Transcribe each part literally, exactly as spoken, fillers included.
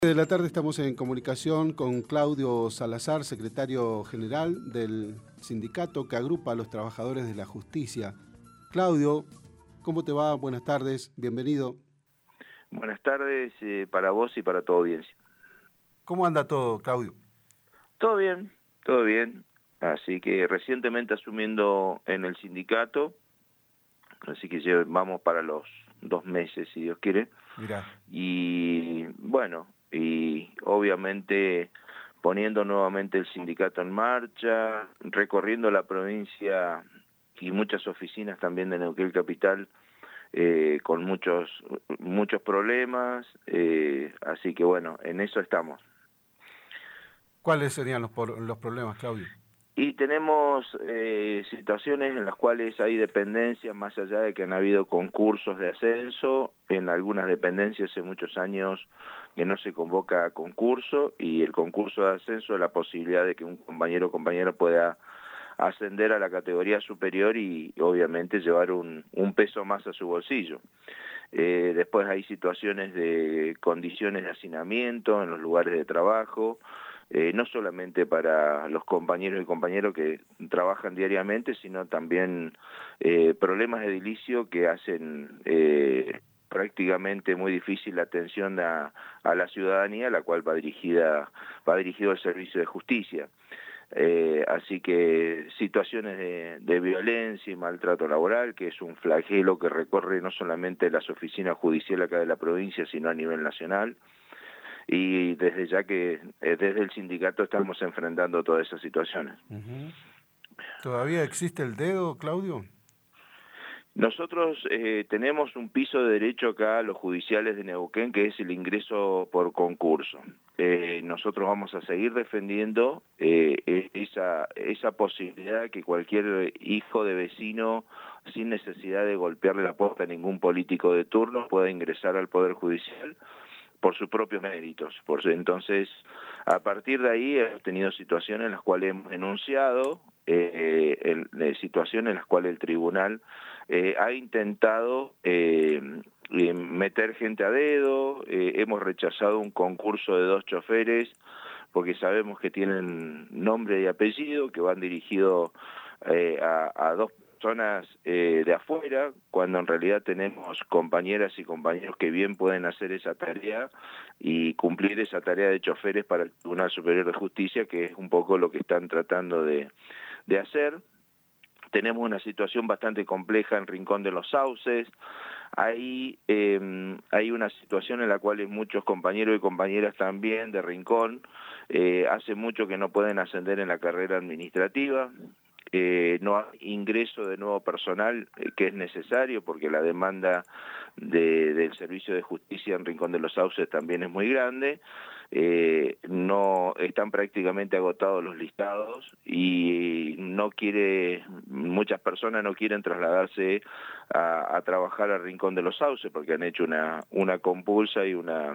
De la tarde estamos en comunicación con Claudio Salazar, secretario general del sindicato que agrupa a los trabajadores de la justicia. Claudio, ¿cómo te va? Buenas tardes, bienvenido. Buenas tardes eh, para vos y para tu audiencia. ¿Cómo anda todo, Claudio? Todo bien, todo bien. Así que recientemente asumiendo en el sindicato, así que ya vamos para los dos meses, si Dios quiere. Mirá. Y bueno, y obviamente poniendo nuevamente el sindicato en marcha, recorriendo la provincia y muchas oficinas también de Neuquén Capital, eh, con muchos muchos problemas, eh, así que bueno, en eso estamos. ¿Cuáles serían los, los problemas, Claudio? Y tenemos eh, situaciones en las cuales hay dependencias, más allá de que han habido concursos de ascenso, en algunas dependencias hace muchos años que no se convoca a concurso, y el concurso de ascenso es la posibilidad de que un compañero o compañera pueda ascender a la categoría superior y obviamente llevar un, un peso más a su bolsillo. Eh, después hay situaciones de condiciones de hacinamiento en los lugares de trabajo, eh, no solamente para los compañeros y compañeras que trabajan diariamente, sino también eh, problemas de edilicio que hacen eh, prácticamente muy difícil la atención a, a la ciudadanía, a la cual va dirigida va dirigido el servicio de justicia. Eh, así que situaciones de, de violencia y maltrato laboral, que es un flagelo que recorre no solamente las oficinas judiciales acá de la provincia, sino a nivel nacional. Y desde ya que eh, desde el sindicato estamos enfrentando todas esas situaciones. Uh-huh. ¿Todavía existe el dedo, Claudio? Nosotros eh, tenemos un piso de derecho acá, los judiciales de Neuquén, que es el ingreso por concurso. Eh, nosotros vamos a seguir defendiendo eh, esa, esa posibilidad que cualquier hijo de vecino, sin necesidad de golpearle la puerta a ningún político de turno, pueda ingresar al Poder Judicial por sus propios méritos. Por, entonces, a partir de ahí hemos tenido situaciones en las cuales hemos denunciado, eh, el, eh, situaciones en las cuales el tribunal eh, ha intentado eh, meter gente a dedo, eh, hemos rechazado un concurso de dos choferes porque sabemos que tienen nombre y apellido, que van dirigidos eh, a, a dos personas eh, de afuera, cuando en realidad tenemos compañeras y compañeros que bien pueden hacer esa tarea y cumplir esa tarea de choferes para el Tribunal Superior de Justicia, que es un poco lo que están tratando de, de hacer. Tenemos una situación bastante compleja en Rincón de los Sauces. Ahí eh, hay una situación en la cual muchos compañeros y compañeras también de Rincón eh, hace mucho que no pueden ascender en la carrera administrativa. Eh, no hay ingreso de nuevo personal eh, que es necesario porque la demanda de, del servicio de justicia en Rincón de los Sauces también es muy grande. Eh, no están prácticamente agotados los listados y no quiere muchas personas no quieren trasladarse a, a trabajar al Rincón de los Sauces porque han hecho una una compulsa y una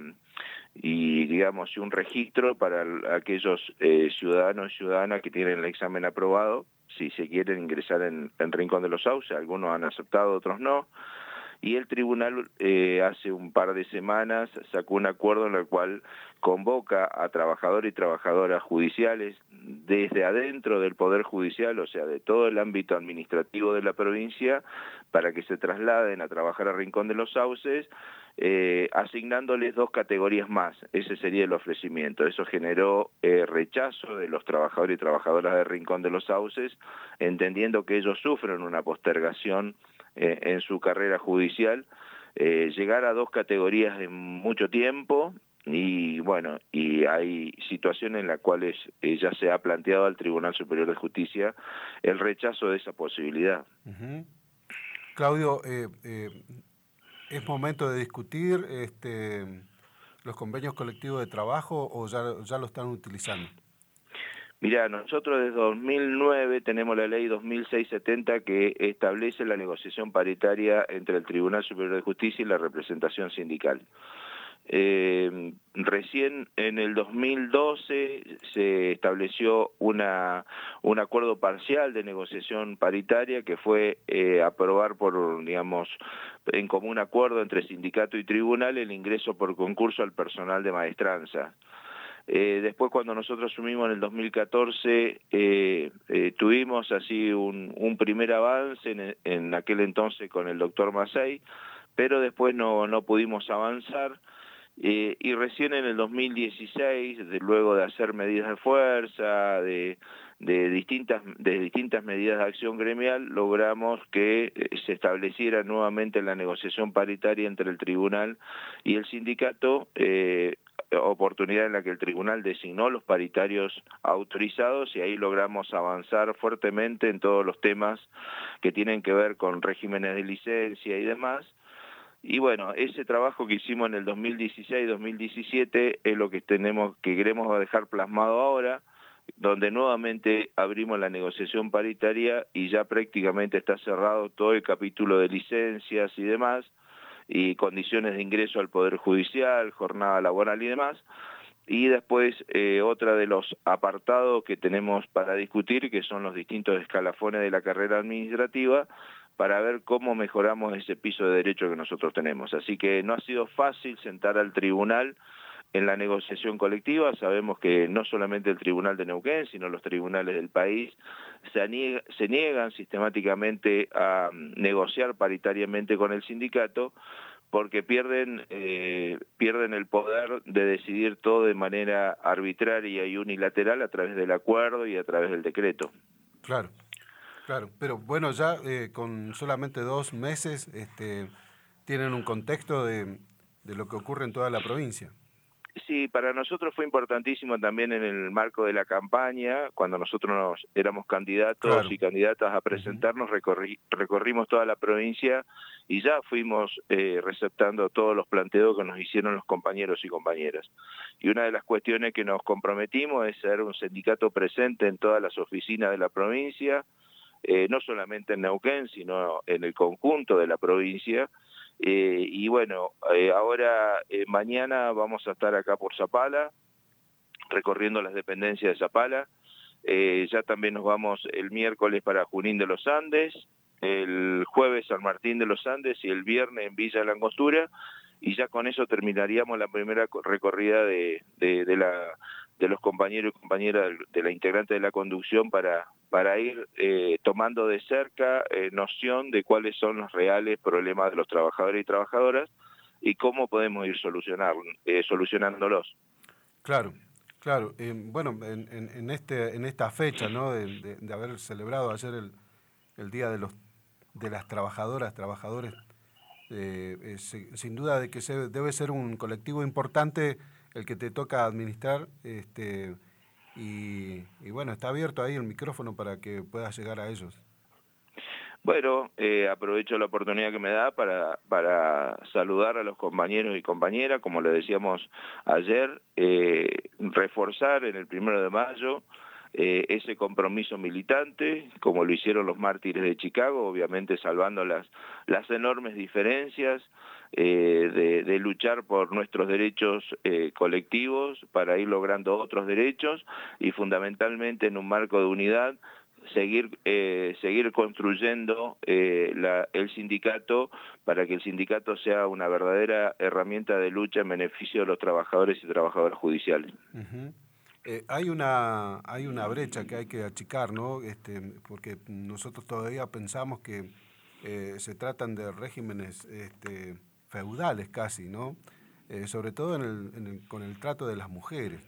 y digamos un registro para aquellos eh, ciudadanos y ciudadanas que tienen el examen aprobado si se quieren ingresar en, en Rincón de los Sauces. Algunos han aceptado, otros no. Y el tribunal eh, hace un par de semanas sacó un acuerdo en el cual convoca a trabajadores y trabajadoras judiciales desde adentro del Poder Judicial, o sea, de todo el ámbito administrativo de la provincia, para que se trasladen a trabajar a Rincón de los Sauces, eh, asignándoles dos categorías más. Ese sería el ofrecimiento. Eso generó eh, rechazo de los trabajadores y trabajadoras de Rincón de los Sauces, entendiendo que ellos sufren una postergación eh, en su carrera judicial. Eh, llegar a dos categorías en mucho tiempo, y bueno, y hay situaciones en las cuales eh, ya se ha planteado al Tribunal Superior de Justicia el rechazo de esa posibilidad. Uh-huh. Claudio, eh, eh, ¿es momento de discutir este, los convenios colectivos de trabajo o ya, ya lo están utilizando? Mirá, nosotros desde dos mil nueve tenemos la ley dos mil seiscientos setenta que establece la negociación paritaria entre el Tribunal Superior de Justicia y la representación sindical. Eh, recién en el dos mil doce se estableció una, un acuerdo parcial de negociación paritaria que fue eh, aprobar por, digamos, en común acuerdo entre sindicato y tribunal el ingreso por concurso al personal de maestranza. Eh, después, cuando nosotros asumimos en el dos mil catorce, eh, eh, tuvimos así un, un primer avance en, en aquel entonces con el doctor Macei, pero después no, no pudimos avanzar. Eh, y recién en el dos mil dieciséis, de, luego de hacer medidas de fuerza, de, de, distintas, de distintas medidas de acción gremial, logramos que eh, se estableciera nuevamente la negociación paritaria entre el tribunal y el sindicato, eh, oportunidad en la que el tribunal designó los paritarios autorizados y ahí logramos avanzar fuertemente en todos los temas que tienen que ver con regímenes de licencia y demás. Y bueno, ese trabajo que hicimos en el dos mil dieciséis dos mil diecisiete es lo que tenemos, que queremos dejar plasmado ahora, donde nuevamente abrimos la negociación paritaria y ya prácticamente está cerrado todo el capítulo de licencias y demás, y condiciones de ingreso al Poder Judicial, jornada laboral y demás. Y después eh, otra de los apartados que tenemos para discutir, que son los distintos escalafones de la carrera administrativa, para ver cómo mejoramos ese piso de derecho que nosotros tenemos. Así que no ha sido fácil sentar al tribunal en la negociación colectiva. Sabemos que no solamente el Tribunal de Neuquén, sino los tribunales del país se, niega, se niegan sistemáticamente a negociar paritariamente con el sindicato, porque pierden, eh, pierden el poder de decidir todo de manera arbitraria y unilateral a través del acuerdo y a través del decreto. Claro. Claro, pero bueno, ya eh, con solamente dos meses este, tienen un contexto de, de lo que ocurre en toda la provincia. Sí, para nosotros fue importantísimo también en el marco de la campaña, cuando nosotros nos, éramos candidatos claro. y candidatas a presentarnos, recorri, recorrimos toda la provincia y ya fuimos eh, receptando todos los planteos que nos hicieron los compañeros y compañeras. Y una de las cuestiones que nos comprometimos es ser un sindicato presente en todas las oficinas de la provincia, Eh, no solamente en Neuquén, sino en el conjunto de la provincia. Eh, y bueno, eh, ahora eh, mañana vamos a estar acá por Zapala, recorriendo las dependencias de Zapala. Eh, ya también nos vamos el miércoles para Junín de los Andes, el jueves San Martín de los Andes y el viernes en Villa de la Angostura. Y ya con eso terminaríamos la primera recorrida de, de, de, la, de los compañeros y compañeras de la integrante de la conducción para, para ir eh, tomando de cerca eh, noción de cuáles son los reales problemas de los trabajadores y trabajadoras y cómo podemos ir solucionar, eh, solucionándolos. Claro, claro. Eh, bueno, en, en, en, este, en esta fecha, ¿no? de, de, de haber celebrado ayer el, el Día de, los, de las Trabajadoras, Trabajadores, Eh, eh, sin duda de que se, debe ser un colectivo importante el que te toca administrar, este, y, y bueno, está abierto ahí el micrófono para que puedas llegar a ellos. Bueno, eh, aprovecho la oportunidad que me da para, para saludar a los compañeros y compañeras, como le decíamos ayer, eh, reforzar en el primero de mayo Eh, ese compromiso militante, como lo hicieron los mártires de Chicago, obviamente salvando las, las enormes diferencias eh, de, de luchar por nuestros derechos eh, colectivos para ir logrando otros derechos y fundamentalmente en un marco de unidad seguir eh, seguir construyendo eh, la, el sindicato para que el sindicato sea una verdadera herramienta de lucha en beneficio de los trabajadores y trabajadoras judiciales. Uh-huh. Eh, hay una hay una brecha que hay que achicar, ¿no? Este, porque nosotros todavía pensamos que eh, se tratan de regímenes este, feudales casi, ¿no? Eh, sobre todo en el, en el, con el trato de las mujeres.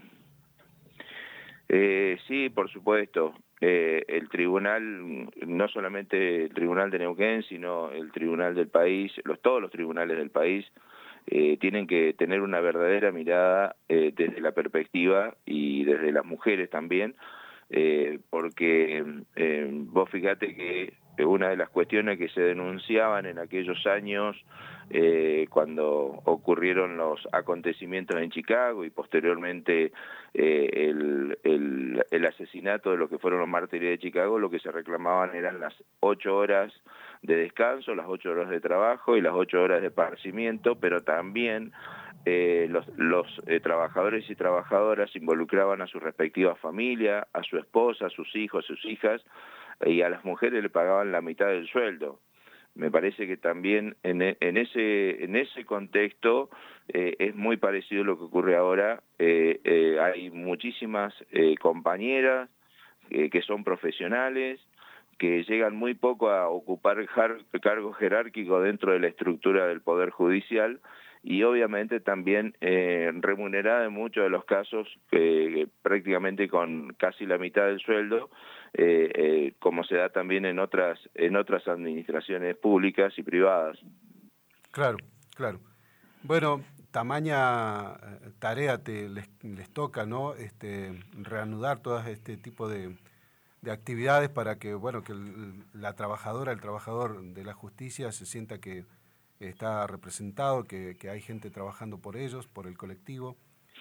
Eh, sí, por supuesto. Eh, el tribunal, no solamente el tribunal de Neuquén, sino el tribunal del país, los, todos los tribunales del país, Eh, tienen que tener una verdadera mirada eh, desde la perspectiva y desde las mujeres también, eh, porque eh, vos fíjate que una de las cuestiones que se denunciaban en aquellos años, eh, cuando ocurrieron los acontecimientos en Chicago y posteriormente eh, el, el, el asesinato de lo que fueron los mártires de Chicago, lo que se reclamaban eran las ocho horas de descanso, las ocho horas de trabajo y las ocho horas de esparcimiento, pero también eh, los, los eh, trabajadores y trabajadoras involucraban a su respectiva familia, a su esposa, a sus hijos, a sus hijas, y a las mujeres le pagaban la mitad del sueldo. Me parece que también en, en, ese, en ese contexto eh, es muy parecido a lo que ocurre ahora. Eh, eh, hay muchísimas eh, compañeras eh, que son profesionales, que llegan muy poco a ocupar cargos jerárquicos dentro de la estructura del Poder Judicial y obviamente también eh, remunerada en muchos de los casos eh, prácticamente con casi la mitad del sueldo, eh, eh, como se da también en otras, en otras administraciones públicas y privadas. Claro, claro. Bueno, tamaña tarea te les, les toca, ¿no? Este, reanudar todo este tipo de, de actividades para que, bueno, que el, la trabajadora, el trabajador de la justicia se sienta que está representado, que, que hay gente trabajando por ellos, por el colectivo.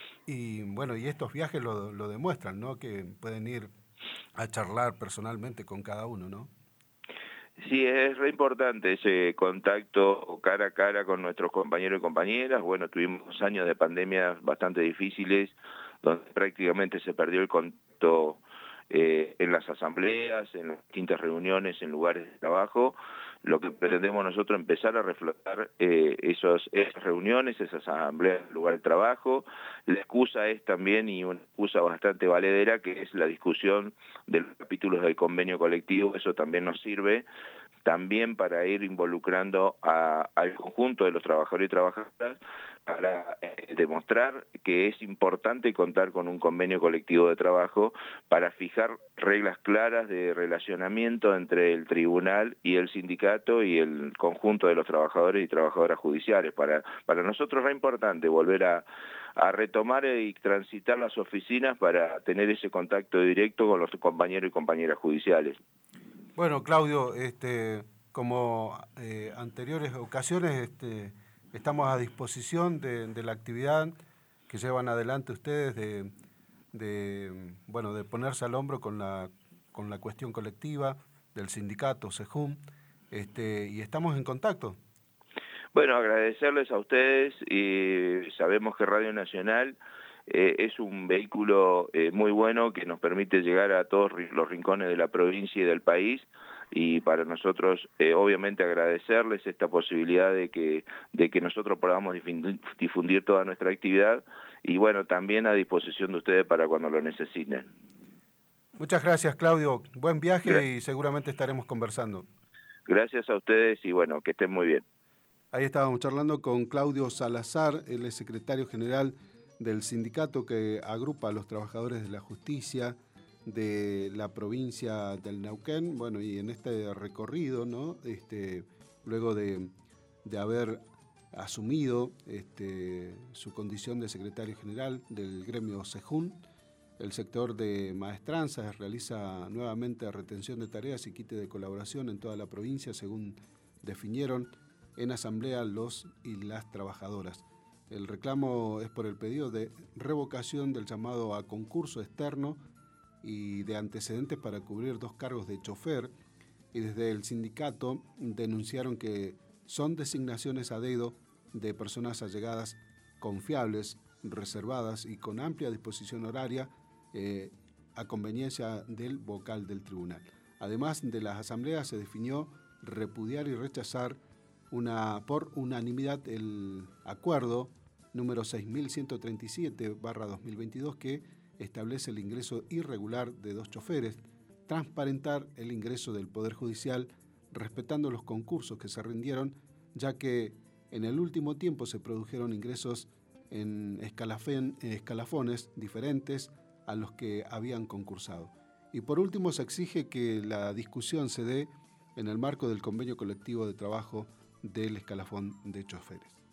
Y bueno, y estos viajes lo, lo demuestran, ¿no? Que pueden ir a charlar personalmente con cada uno, ¿no? Sí, es re importante ese contacto cara a cara con nuestros compañeros y compañeras. Bueno, tuvimos años de pandemia bastante difíciles, donde prácticamente se perdió el contacto eh, en las asambleas, en las distintas reuniones, en lugares de trabajo. Lo que pretendemos nosotros es empezar a reflotar eh, esos, esas reuniones, esas asambleas en lugar de trabajo. La excusa es también, y una excusa bastante valedera, que es la discusión de los capítulos del convenio colectivo. Eso también nos sirve también para ir involucrando a, al conjunto de los trabajadores y trabajadoras para eh, demostrar que es importante contar con un convenio colectivo de trabajo para fijar reglas claras de relacionamiento entre el tribunal y el sindicato y el conjunto de los trabajadores y trabajadoras judiciales. Para, para nosotros es importante volver a, a retomar y transitar las oficinas para tener ese contacto directo con los compañeros y compañeras judiciales. Bueno, Claudio, este, como eh, anteriores ocasiones, este, estamos a disposición de, de la actividad que llevan adelante ustedes de, de, bueno, de ponerse al hombro con la, con la cuestión colectiva del sindicato SEJUM, este, y estamos en contacto. Bueno, agradecerles a ustedes y sabemos que Radio Nacional eh, es un vehículo eh, muy bueno que nos permite llegar a todos los rincones de la provincia y del país, y para nosotros eh, obviamente agradecerles esta posibilidad de que, de que nosotros podamos difundir, difundir toda nuestra actividad, y bueno, también a disposición de ustedes para cuando lo necesiten. Muchas gracias, Claudio. Buen viaje Gra- y seguramente estaremos conversando. Gracias a ustedes y bueno, que estén muy bien. Ahí estábamos charlando con Claudio Salazar, él es secretario general del sindicato que agrupa a los trabajadores de la justicia de la provincia del Neuquén. Bueno, y en este recorrido, ¿no? Este, luego de, de haber asumido este, su condición de secretario general del gremio SEJUM, el sector de maestranzas realiza nuevamente retención de tareas y quite de colaboración en toda la provincia, según definieron en asamblea los y las trabajadoras. El reclamo es por el pedido de revocación del llamado a concurso externo y de antecedentes para cubrir dos cargos de chofer, y desde el sindicato denunciaron que son designaciones a dedo de personas allegadas confiables, reservadas y con amplia disposición horaria eh, a conveniencia del vocal del tribunal. Además de las asambleas se definió repudiar y rechazar una, por unanimidad el acuerdo número seis mil ciento treinta y siete barra dos mil veintidós que establece el ingreso irregular de dos choferes, transparentar el ingreso del Poder Judicial respetando los concursos que se rindieron, ya que en el último tiempo se produjeron ingresos en, escalafén, en escalafones diferentes a los que habían concursado. Y por último se exige que la discusión se dé en el marco del convenio colectivo de trabajo del escalafón de choferes.